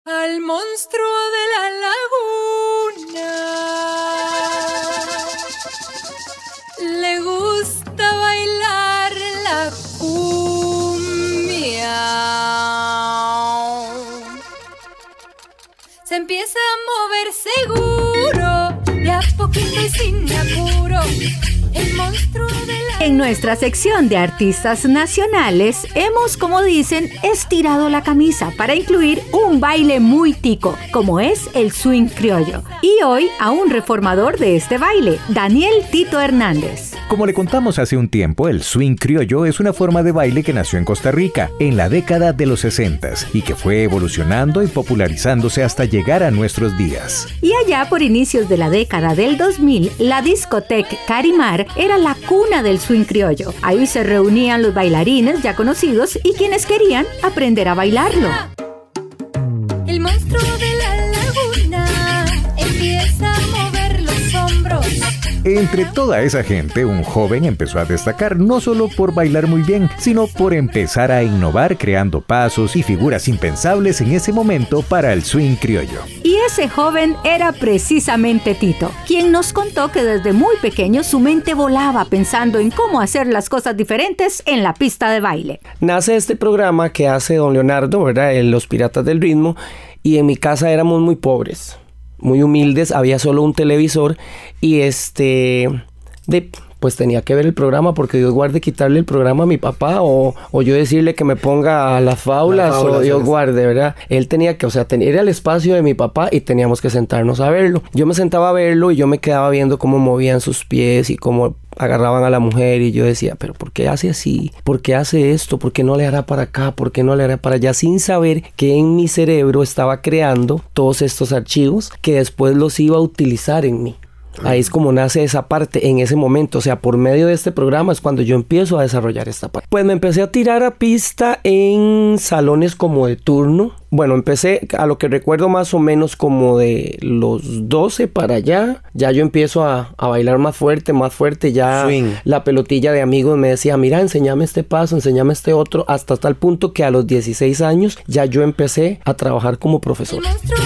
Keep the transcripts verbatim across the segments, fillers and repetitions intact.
al monstruo de la laguna le gusta bailar la cumbia. Se empieza a mover seguro, de a poquito y sin apuro, el monstruo de la... En nuestra sección de artistas nacionales, hemos, como dicen, estirado la camisa para incluir un baile muy tico, como es el swing criollo. Y hoy a un reformador de este baile, Daniel Tito Hernández. Como le contamos hace un tiempo, el swing criollo es una forma de baile que nació en Costa Rica en la década de los sesentas y que fue evolucionando y popularizándose hasta llegar a nuestros días. Y allá por inicios de la década del dos mil, la discoteca Carimar era la cuna del swing criollo. Ahí se reunían los bailarines ya conocidos y quienes querían aprender a bailarlo. El monstruo de la laguna empieza a mover los hombros. Entre toda esa gente, un joven empezó a destacar no solo por bailar muy bien, sino por empezar a innovar creando pasos y figuras impensables en ese momento para el swing criollo. Y ese joven era precisamente Tito, quien nos contó que desde muy pequeño su mente volaba pensando en cómo hacer las cosas diferentes en la pista de baile. Nace este programa que hace don Leonardo, ¿verdad? Los Piratas del Ritmo, y en mi casa éramos muy pobres, muy humildes, había solo un televisor y este, de, pues tenía que ver el programa porque Dios guarde quitarle el programa a mi papá o, o yo decirle que me ponga a las faulas, las faulas o Dios guarde, ¿verdad? Él tenía que, o sea, ten, era el espacio de mi papá y teníamos que sentarnos a verlo. Yo me sentaba a verlo y yo me quedaba viendo cómo movían sus pies y cómo agarraban a la mujer y yo decía, pero ¿por qué hace así? ¿Por qué hace esto? ¿Por qué no le hará para acá? ¿Por qué no le hará para allá? Sin saber que en mi cerebro estaba creando todos estos archivos que después los iba a utilizar en mí. Ahí es como nace esa parte en ese momento, o sea, por medio de este programa es cuando yo empiezo a desarrollar esta parte. Pues me empecé a tirar a pista en salones como de turno. Bueno, empecé a lo que recuerdo más o menos como de los doce para allá. Ya yo empiezo a, a bailar más fuerte, más fuerte. Ya swing. La pelotilla de amigos me decía, mira, enséñame este paso, enséñame este otro. Hasta tal punto que a los dieciséis años ya yo empecé a trabajar como profesor.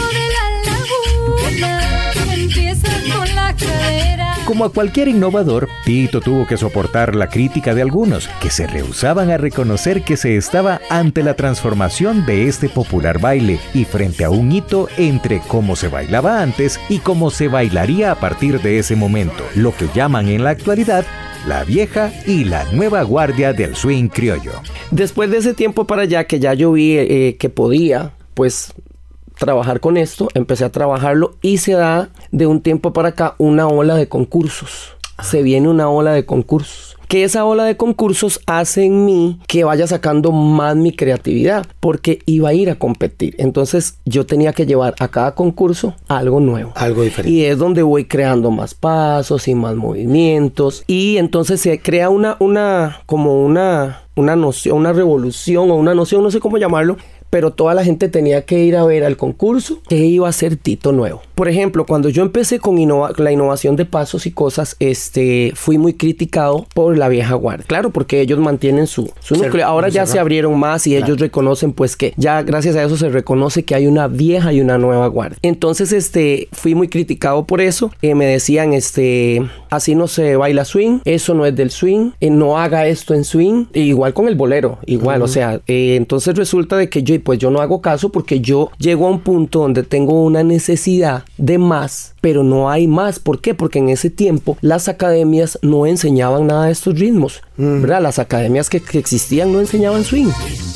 Como a cualquier innovador, Tito tuvo que soportar la crítica de algunos que se rehusaban a reconocer que se estaba ante la transformación de este popular baile y frente a un hito entre cómo se bailaba antes y cómo se bailaría a partir de ese momento, lo que llaman en la actualidad la vieja y la nueva guardia del swing criollo. Después de ese tiempo para allá que ya yo vi eh, que podía, pues trabajar con esto, empecé a trabajarlo y se da de un tiempo para acá una ola de concursos. Se viene una ola de concursos. Que esa ola de concursos hace en mí que vaya sacando más mi creatividad porque iba a ir a competir. Entonces yo tenía que llevar a cada concurso algo nuevo. Algo diferente. Y es donde voy creando más pasos y más movimientos. Y entonces se crea una, una, como una, una noción, una revolución o una noción, no sé cómo llamarlo. Pero toda la gente tenía que ir a ver al concurso que iba a ser Tito nuevo. Por ejemplo, cuando yo empecé con innova- la innovación de pasos y cosas, este, fui muy criticado por la vieja guardia. Claro, porque ellos mantienen su, su núcleo. Ahora ya se abrieron más y claro. Ellos reconocen pues que ya gracias a eso se reconoce que hay una vieja y una nueva guardia. Entonces, este, fui muy criticado por eso. Eh, me decían, este, así no se baila swing, eso no es del swing, eh, no haga esto en swing. E igual con el bolero, igual, uh-huh. O sea, eh, entonces resulta de que yo pues yo no hago caso porque yo llego a un punto donde tengo una necesidad de más, pero no hay más. ¿Por qué? Porque en ese tiempo las academias no enseñaban nada de estos ritmos, mm. ¿verdad? Las academias que, que existían no enseñaban swing.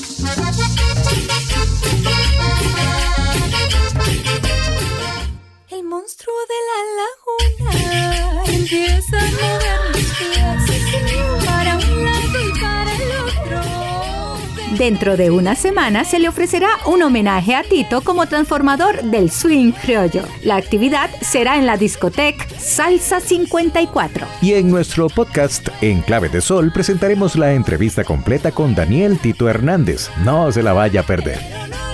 El monstruo de la laguna empieza a mover los pies para un lado y para el otro. Dentro de una semana se le ofrecerá un homenaje a Tito como transformador del swing criollo. La actividad será en la discoteca Salsa cincuenta y cuatro. Y en nuestro podcast En Clave de Sol presentaremos la entrevista completa con Daniel Tito Hernández. No se la vaya a perder.